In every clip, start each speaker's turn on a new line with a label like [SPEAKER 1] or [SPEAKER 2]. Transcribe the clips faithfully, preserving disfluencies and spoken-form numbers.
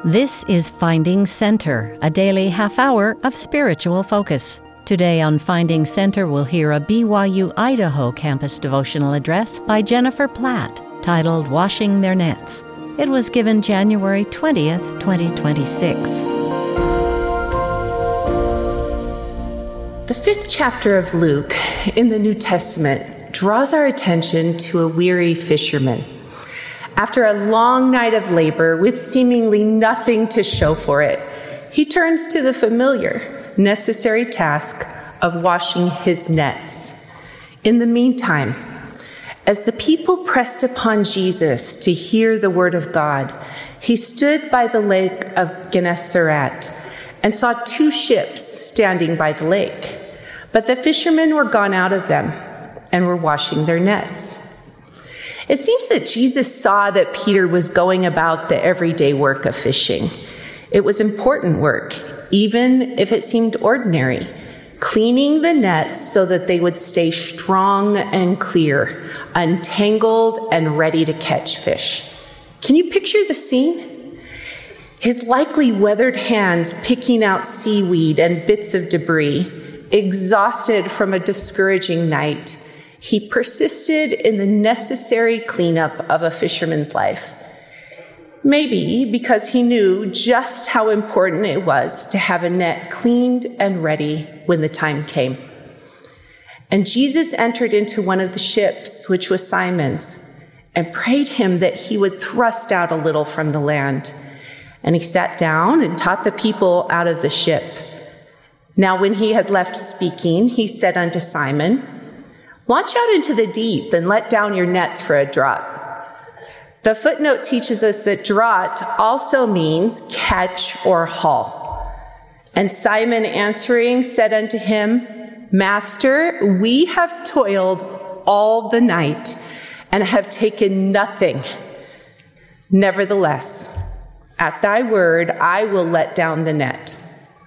[SPEAKER 1] This is Finding Center, a daily half hour of spiritual focus. Today on Finding Center, we'll hear a B Y U Idaho campus devotional address by Jennifer Platt, titled Washing Their Nets. It was given January twentieth, twenty twenty-six.
[SPEAKER 2] The fifth chapter of Luke in the New Testament draws our attention to a weary fisherman. After a long night of labor with seemingly nothing to show for it, he turns to the familiar, necessary task of washing his nets. In the meantime, as the people pressed upon Jesus to hear the word of God, he stood by the lake of Gennesaret and saw two ships standing by the lake. But the fishermen were gone out of them and were washing their nets. It seems that Jesus saw that Peter was going about the everyday work of fishing. It was important work, even if it seemed ordinary, cleaning the nets so that they would stay strong and clear, untangled and ready to catch fish. Can you picture the scene? His likely weathered hands picking out seaweed and bits of debris, exhausted from a discouraging night, he persisted in the necessary cleanup of a fisherman's life. Maybe because he knew just how important it was to have a net cleaned and ready when the time came. And Jesus entered into one of the ships, which was Simon's, and prayed him that he would thrust out a little from the land. And he sat down and taught the people out of the ship. Now when he had left speaking, he said unto Simon, "Launch out into the deep and let down your nets for a draught." The footnote teaches us that draught also means catch or haul. And Simon answering said unto him, "Master, we have toiled all the night and have taken nothing. Nevertheless, at thy word, I will let down the net."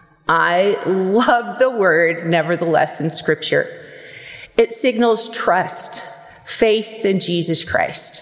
[SPEAKER 2] I love the word nevertheless in Scripture. It signals trust, faith in Jesus Christ.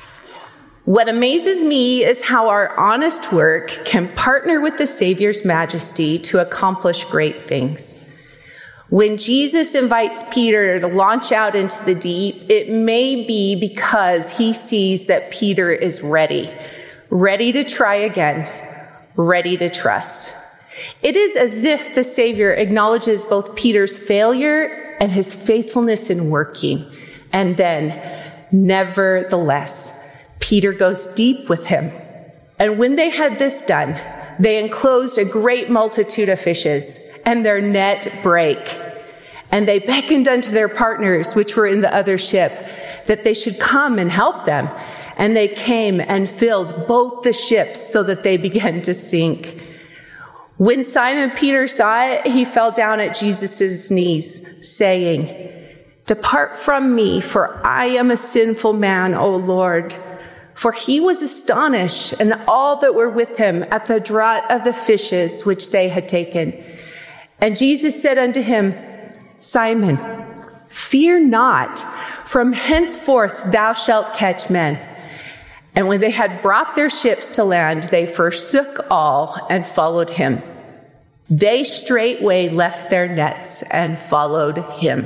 [SPEAKER 2] What amazes me is how our honest work can partner with the Savior's majesty to accomplish great things. When Jesus invites Peter to launch out into the deep, it may be because he sees that Peter is ready, ready to try again, ready to trust. It is as if the Savior acknowledges both Peter's failure and his faithfulness in working. And then, nevertheless, Peter goes deep with him. And when they had this done, they enclosed a great multitude of fishes, and their net brake. And they beckoned unto their partners, which were in the other ship, that they should come and help them. And they came and filled both the ships so that they began to sink. When Simon Peter saw it, he fell down at Jesus' knees, saying, "Depart from me, for I am a sinful man, O Lord." For he was astonished, and all that were with him, at the draught of the fishes which they had taken. And Jesus said unto him, "Simon, fear not, from henceforth thou shalt catch men." And when they had brought their ships to land, they forsook all and followed him. They straightway left their nets and followed him.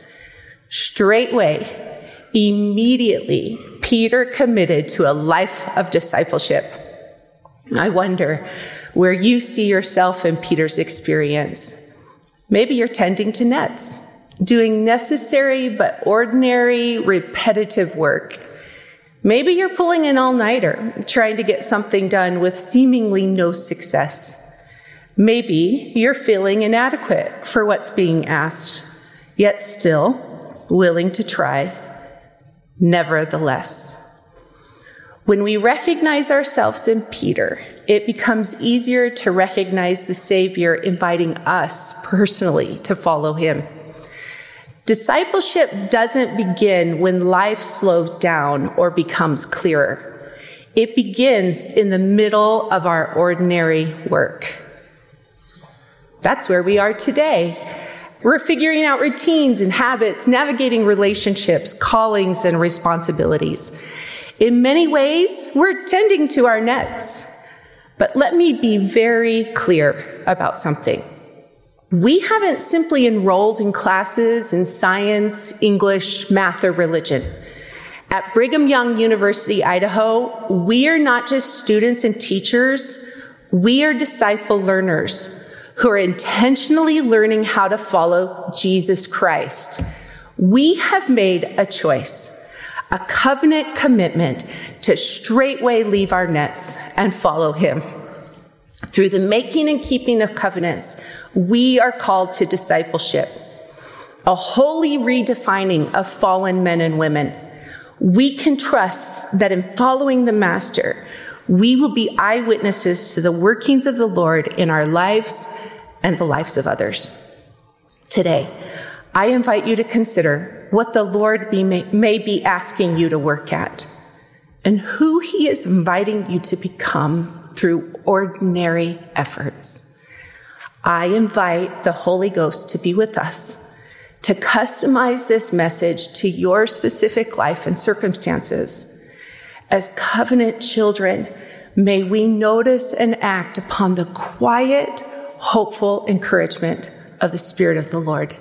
[SPEAKER 2] Straightway, immediately, Peter committed to a life of discipleship. I wonder where you see yourself in Peter's experience. Maybe you're tending to nets, doing necessary but ordinary, repetitive work. Maybe you're pulling an all-nighter, trying to get something done with seemingly no success. Maybe you're feeling inadequate for what's being asked, yet still willing to try. Nevertheless, when we recognize ourselves in Peter, it becomes easier to recognize the Savior inviting us personally to follow him. Discipleship doesn't begin when life slows down or becomes clearer. It begins in the middle of our ordinary work. That's where we are today. We're figuring out routines and habits, navigating relationships, callings, and responsibilities. In many ways, we're tending to our nets. But let me be very clear about something. We haven't simply enrolled in classes in science, English, math, or religion. At Brigham Young University, Idaho, we are not just students and teachers, we are disciple learners who are intentionally learning how to follow Jesus Christ. We have made a choice, a covenant commitment to straightway leave our nets and follow him. Through the making and keeping of covenants, we are called to discipleship, a holy redefining of fallen men and women. We can trust that in following the Master, we will be eyewitnesses to the workings of the Lord in our lives and the lives of others. Today, I invite you to consider what the Lord be, may, may be asking you to work at and who he is inviting you to become through ordinary efforts. I invite the Holy Ghost to be with us, to customize this message to your specific life and circumstances. As covenant children, may we notice and act upon the quiet, hopeful encouragement of the Spirit of the Lord.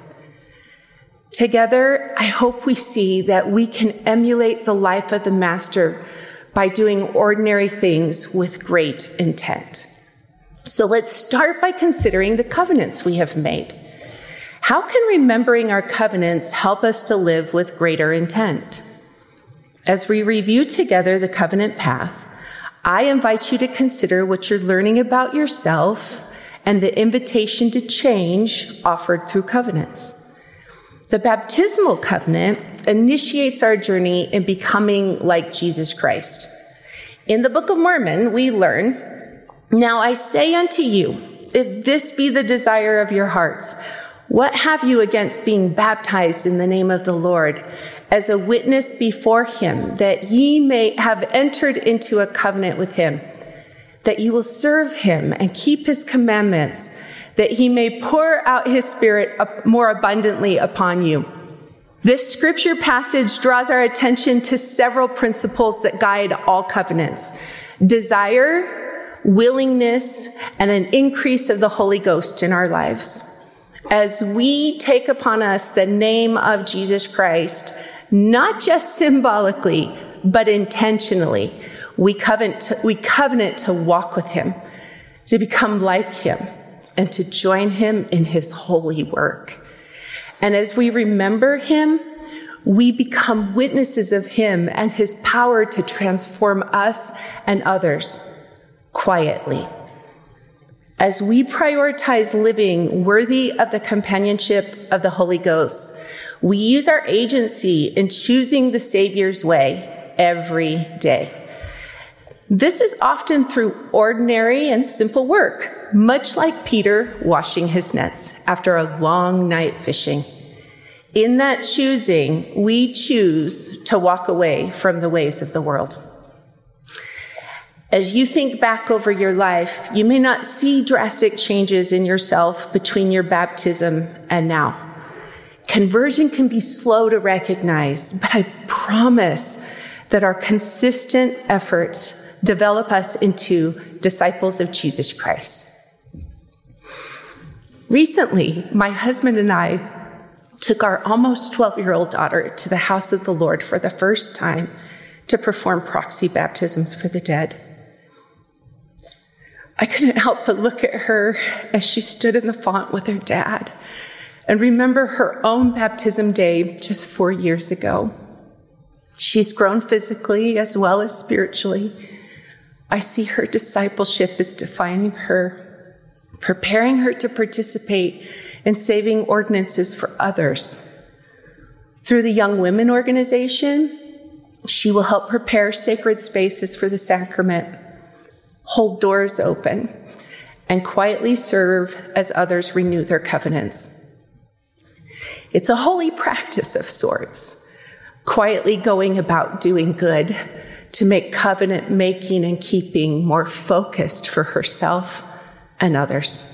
[SPEAKER 2] Together, I hope we see that we can emulate the life of the Master by doing ordinary things with great intent. So let's start by considering the covenants we have made. How can remembering our covenants help us to live with greater intent? As we review together the covenant path, I invite you to consider what you're learning about yourself and the invitation to change offered through covenants. The baptismal covenant initiates our journey in becoming like Jesus Christ. In the Book of Mormon, we learn, "Now I say unto you, if this be the desire of your hearts, what have you against being baptized in the name of the Lord, as a witness before him, that ye may have entered into a covenant with him, that you will serve him and keep his commandments, that he may pour out his Spirit more abundantly upon you." This scripture passage draws our attention to several principles that guide all covenants: desire, willingness, and an increase of the Holy Ghost in our lives. As we take upon us the name of Jesus Christ, not just symbolically, but intentionally, we covenant to, we covenant to walk with him, to become like him, and to join him in his holy work. And as we remember him, we become witnesses of him and his power to transform us and others quietly. As we prioritize living worthy of the companionship of the Holy Ghost, we use our agency in choosing the Savior's way every day. This is often through ordinary and simple work, much like Peter washing his nets after a long night fishing. In that choosing, we choose to walk away from the ways of the world. As you think back over your life, you may not see drastic changes in yourself between your baptism and now. Conversion can be slow to recognize, but I promise that our consistent efforts develop us into disciples of Jesus Christ. Recently, my husband and I took our almost twelve-year-old daughter to the house of the Lord for the first time to perform proxy baptisms for the dead. I couldn't help but look at her as she stood in the font with her dad and remember her own baptism day just four years ago. She's grown physically as well as spiritually. I see her discipleship as defining her, preparing her to participate in saving ordinances for others. Through the Young Women Organization, she will help prepare sacred spaces for the sacrament, hold doors open, and quietly serve as others renew their covenants. It's a holy practice of sorts, quietly going about doing good to make covenant making and keeping more focused for herself and others.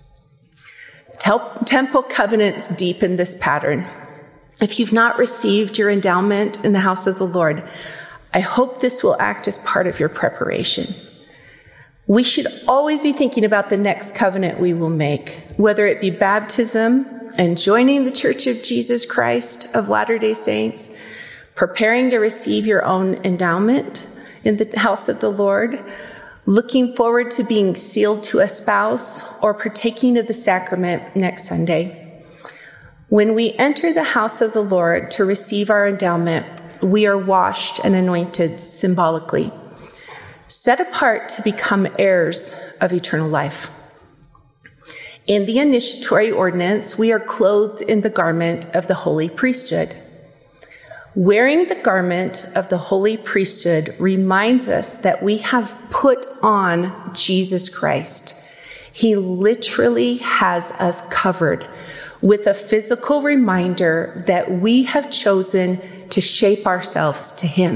[SPEAKER 2] Temple covenants deepen this pattern. If you've not received your endowment in the house of the Lord, I hope this will act as part of your preparation. We should always be thinking about the next covenant we will make, whether it be baptism and joining the Church of Jesus Christ of Latter-day Saints, preparing to receive your own endowment in the house of the Lord, looking forward to being sealed to a spouse, or partaking of the sacrament next Sunday. When we enter the house of the Lord to receive our endowment, we are washed and anointed symbolically, set apart to become heirs of eternal life. In the initiatory ordinance, we are clothed in the garment of the holy priesthood. Wearing the garment of the holy priesthood reminds us that we have put on Jesus Christ. He literally has us covered with a physical reminder that we have chosen to shape ourselves to him.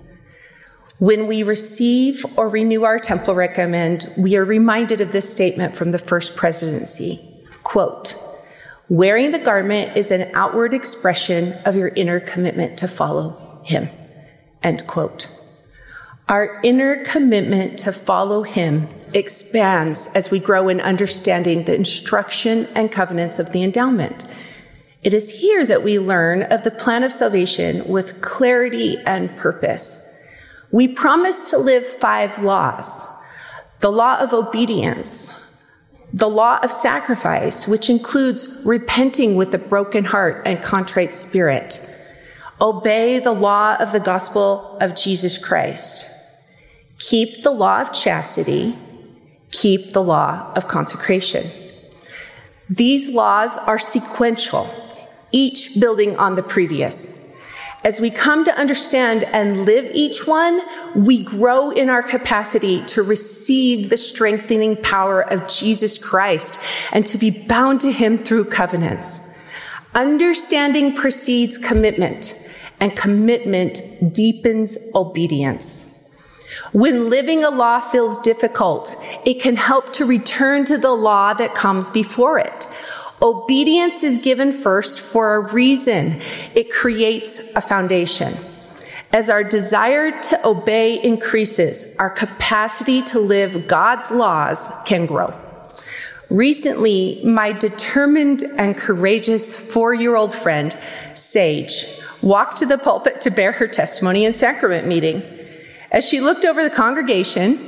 [SPEAKER 2] When we receive or renew our temple recommend, we are reminded of this statement from the First Presidency, quote, "Wearing the garment is an outward expression of your inner commitment to follow him," end quote. Our inner commitment to follow him expands as we grow in understanding the instruction and covenants of the endowment. It is here that we learn of the plan of salvation with clarity and purpose. We promise to live five laws: the law of obedience, the law of sacrifice, which includes repenting with a broken heart and contrite spirit, obey the law of the gospel of Jesus Christ, keep the law of chastity, keep the law of consecration. These laws are sequential, each building on the previous. As we come to understand and live each one, we grow in our capacity to receive the strengthening power of Jesus Christ and to be bound to him through covenants. Understanding precedes commitment, and commitment deepens obedience. When living a law feels difficult, it can help to return to the law that comes before it. Obedience is given first for a reason. It creates a foundation. As our desire to obey increases, our capacity to live God's laws can grow. Recently, my determined and courageous four-year-old friend, Sage, walked to the pulpit to bear her testimony in sacrament meeting. As she looked over the congregation,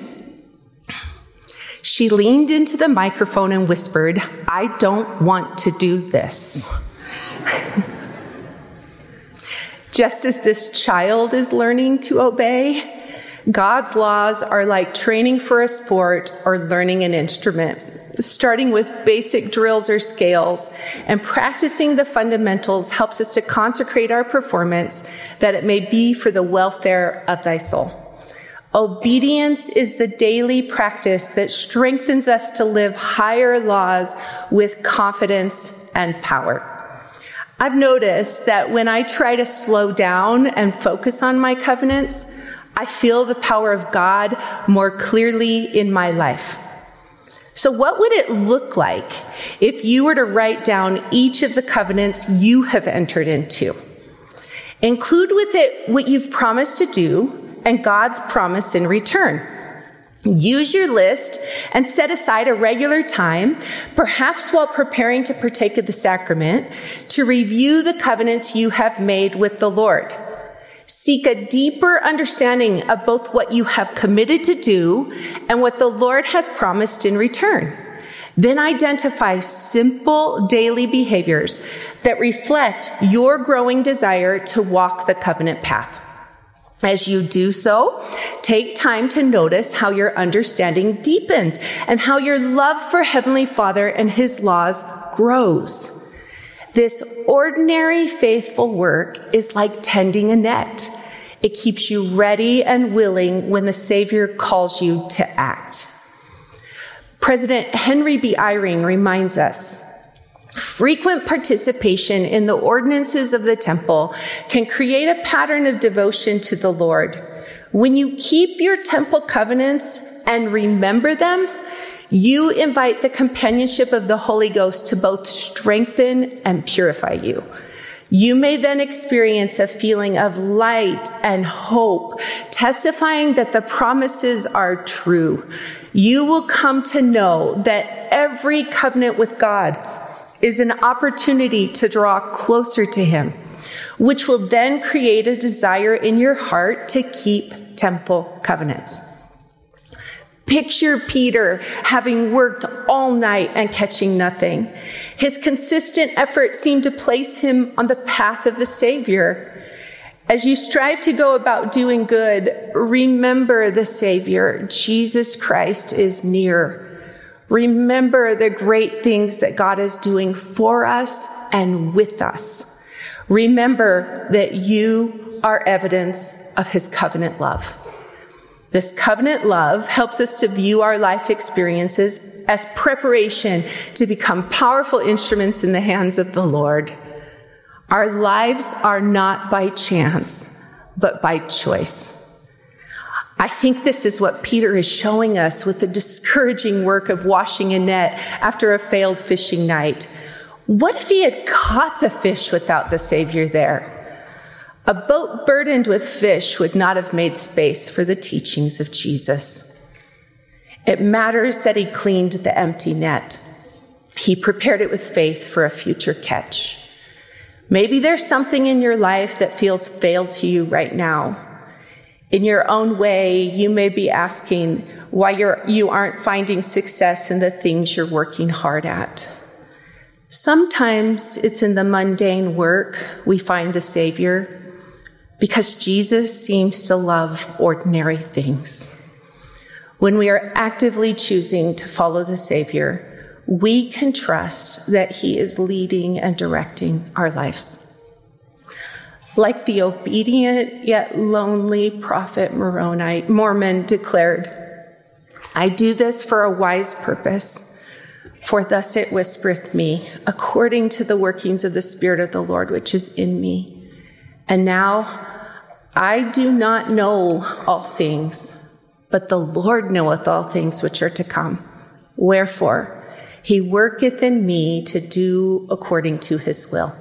[SPEAKER 2] she leaned into the microphone and whispered, "I don't want to do this." Just as this child is learning to obey, God's laws are like training for a sport or learning an instrument, starting with basic drills or scales, and practicing the fundamentals helps us to consecrate our performance that it may be for the welfare of thy soul. Obedience is the daily practice that strengthens us to live higher laws with confidence and power. I've noticed that when I try to slow down and focus on my covenants, I feel the power of God more clearly in my life. So what would it look like if you were to write down each of the covenants you have entered into? Include with it what you've promised to do and God's promise in return. Use your list and set aside a regular time, perhaps while preparing to partake of the sacrament, to review the covenants you have made with the Lord. Seek a deeper understanding of both what you have committed to do and what the Lord has promised in return. Then identify simple daily behaviors that reflect your growing desire to walk the covenant path. As you do so, take time to notice how your understanding deepens and how your love for Heavenly Father and his laws grows. This ordinary faithful work is like tending a net. It keeps you ready and willing when the Savior calls you to act. President Henry B. Eyring reminds us, frequent participation in the ordinances of the temple can create a pattern of devotion to the Lord. When you keep your temple covenants and remember them, you invite the companionship of the Holy Ghost to both strengthen and purify you. You may then experience a feeling of light and hope, testifying that the promises are true. You will come to know that every covenant with God is an opportunity to draw closer to him, which will then create a desire in your heart to keep temple covenants. Picture Peter having worked all night and catching nothing. His consistent effort seemed to place him on the path of the Savior. As you strive to go about doing good, remember the Savior. Jesus Christ is near. Remember the great things that God is doing for us and with us. Remember that you are evidence of his covenant love. This covenant love helps us to view our life experiences as preparation to become powerful instruments in the hands of the Lord. Our lives are not by chance, but by choice. I think this is what Peter is showing us with the discouraging work of washing a net after a failed fishing night. What if he had caught the fish without the Savior there? A boat burdened with fish would not have made space for the teachings of Jesus. It matters that he cleaned the empty net. He prepared it with faith for a future catch. Maybe there's something in your life that feels failed to you right now. In your own way, you may be asking why you're, you aren't finding success in the things you're working hard at. Sometimes it's in the mundane work we find the Savior, because Jesus seems to love ordinary things. When we are actively choosing to follow the Savior, we can trust that he is leading and directing our lives. Like the obedient yet lonely prophet Moroni, Mormon declared, I do this for a wise purpose, for thus it whispereth me, according to the workings of the Spirit of the Lord which is in me. And now I do not know all things, but the Lord knoweth all things which are to come. Wherefore, he worketh in me to do according to his will.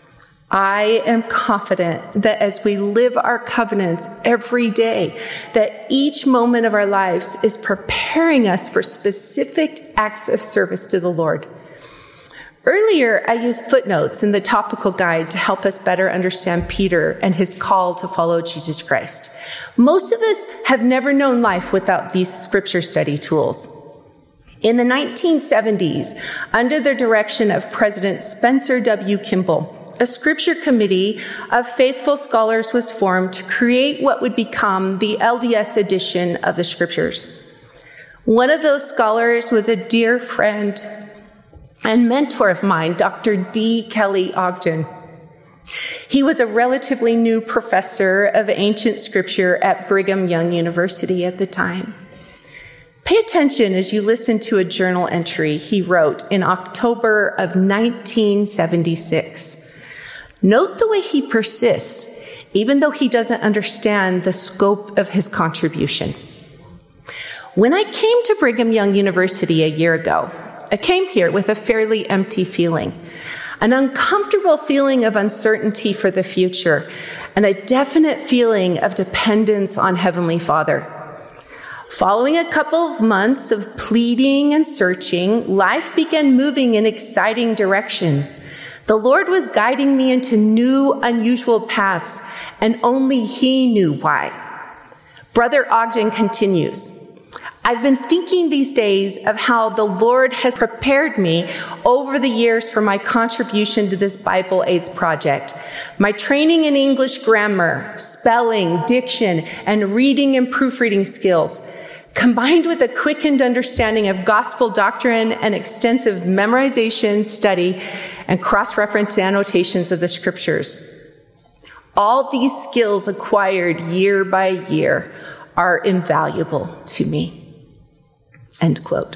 [SPEAKER 2] I am confident that as we live our covenants every day, that each moment of our lives is preparing us for specific acts of service to the Lord. Earlier, I used footnotes in the topical guide to help us better understand Peter and his call to follow Jesus Christ. Most of us have never known life without these scripture study tools. In the nineteen seventies, under the direction of President Spencer W. Kimball, a scripture committee of faithful scholars was formed to create what would become the L D S edition of the scriptures. One of those scholars was a dear friend and mentor of mine, Doctor D. Kelly Ogden. He was a relatively new professor of ancient scripture at Brigham Young University at the time. Pay attention as you listen to a journal entry he wrote in October of nineteen seventy-six. Note the way he persists, even though he doesn't understand the scope of his contribution. When I came to Brigham Young University a year ago, I came here with a fairly empty feeling, an uncomfortable feeling of uncertainty for the future, and a definite feeling of dependence on Heavenly Father. Following a couple of months of pleading and searching, life began moving in exciting directions. The Lord was guiding me into new, unusual paths, and only he knew why. Brother Ogden continues, I've been thinking these days of how the Lord has prepared me over the years for my contribution to this Bible AIDS project. My training in English grammar, spelling, diction, and reading and proofreading skills, combined with a quickened understanding of gospel doctrine and extensive memorization, study, and cross-reference annotations of the scriptures. All these skills acquired year by year are invaluable to me. End quote.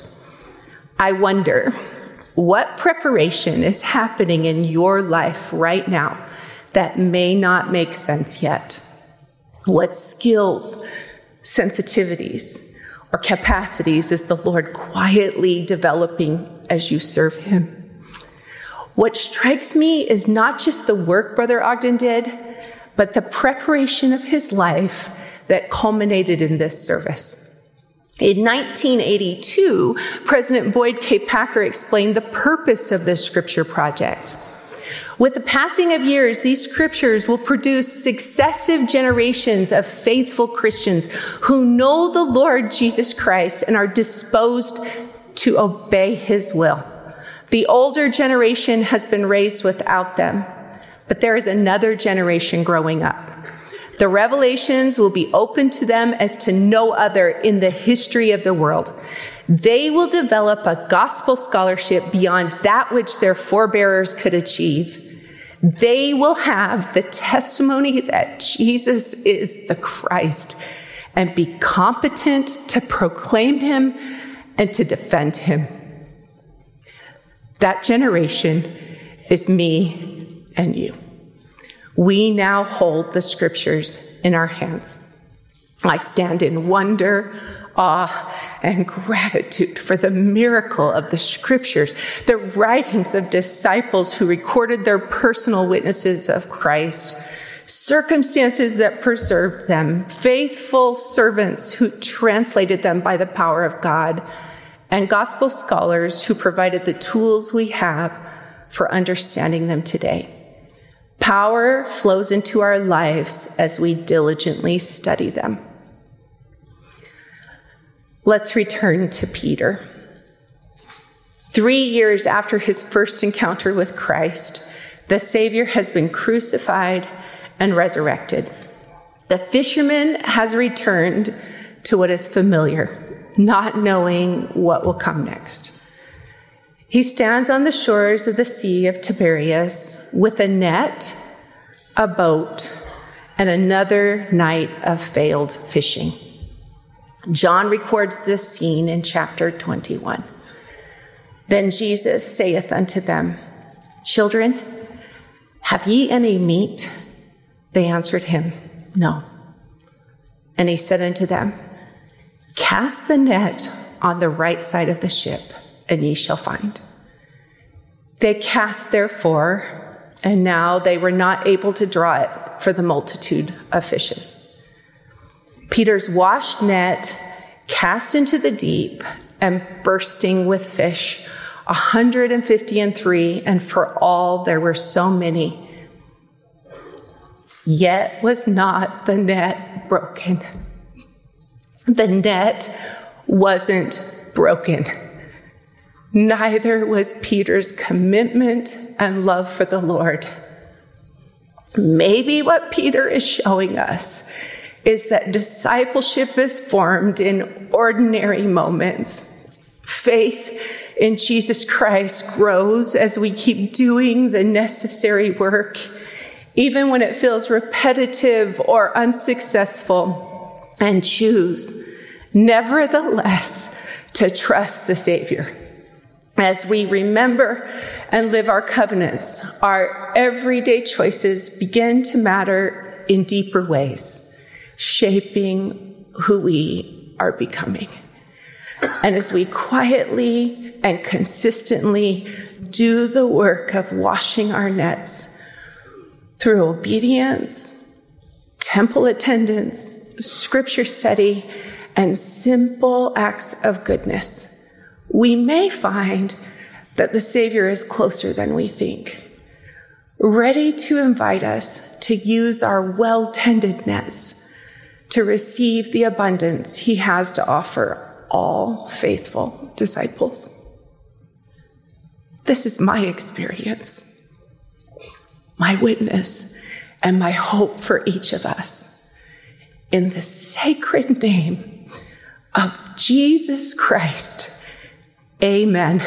[SPEAKER 2] I wonder what preparation is happening in your life right now that may not make sense yet. What skills, sensitivities, or capacities is the Lord quietly developing as you serve him? What strikes me is not just the work Brother Ogden did, but the preparation of his life that culminated in this service. In nineteen eighty-two, President Boyd K. Packer explained the purpose of this scripture project. With the passing of years, these scriptures will produce successive generations of faithful Christians who know the Lord Jesus Christ and are disposed to obey his will. The older generation has been raised without them, but there is another generation growing up. The revelations will be open to them as to no other in the history of the world. They will develop a gospel scholarship beyond that which their forebearers could achieve. They will have the testimony that Jesus is the Christ and be competent to proclaim him and to defend him. That generation is me and you. We now hold the scriptures in our hands. I stand in wonder, awe, and gratitude for the miracle of the scriptures, the writings of disciples who recorded their personal witnesses of Christ, circumstances that preserved them, faithful servants who translated them by the power of God, and gospel scholars who provided the tools we have for understanding them today. Power flows into our lives as we diligently study them. Let's return to Peter. Three years after his first encounter with Christ, the Savior has been crucified and resurrected. The fisherman has returned to what is familiar, not knowing what will come next. He stands on the shores of the Sea of Tiberias with a net, a boat, and another night of failed fishing. John records this scene in chapter twenty-one. Then Jesus saith unto them, Children, have ye any meat? They answered him, No. And he said unto them, Cast the net on the right side of the ship, and ye shall find. They cast therefore, and now they were not able to draw it for the multitude of fishes. Peter's washed net cast into the deep and bursting with fish, a hundred and fifty and three, and for all there were so many. Yet was not the net broken. The net wasn't broken. Neither was Peter's commitment and love for the Lord. Maybe what Peter is showing us is that discipleship is formed in ordinary moments. Faith in Jesus Christ grows as we keep doing the necessary work, even when it feels repetitive or unsuccessful, and choose, nevertheless, to trust the Savior. As we remember and live our covenants, our everyday choices begin to matter in deeper ways, shaping who we are becoming. And as we quietly and consistently do the work of washing our nets through obedience, temple attendance, scripture study, and simple acts of goodness, we may find that the Savior is closer than we think, ready to invite us to use our well-tended nets to receive the abundance he has to offer all faithful disciples. This is my experience, my witness, and my hope for each of us. In the sacred name of Jesus Christ, amen.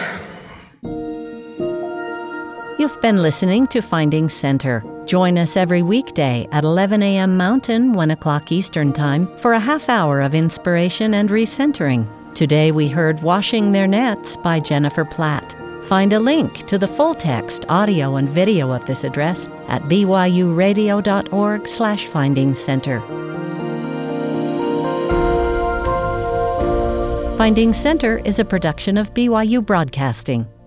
[SPEAKER 1] You've been listening to Finding Center. Join us every weekday at eleven a.m. Mountain, one o'clock Eastern Time for a half hour of inspiration and recentering. Today we heard Washing Their Nets by Jennifer Platt. Find a link to the full text, audio, and video of this address at byuradio.org slash finding center. Finding Center is a production of B Y U Broadcasting.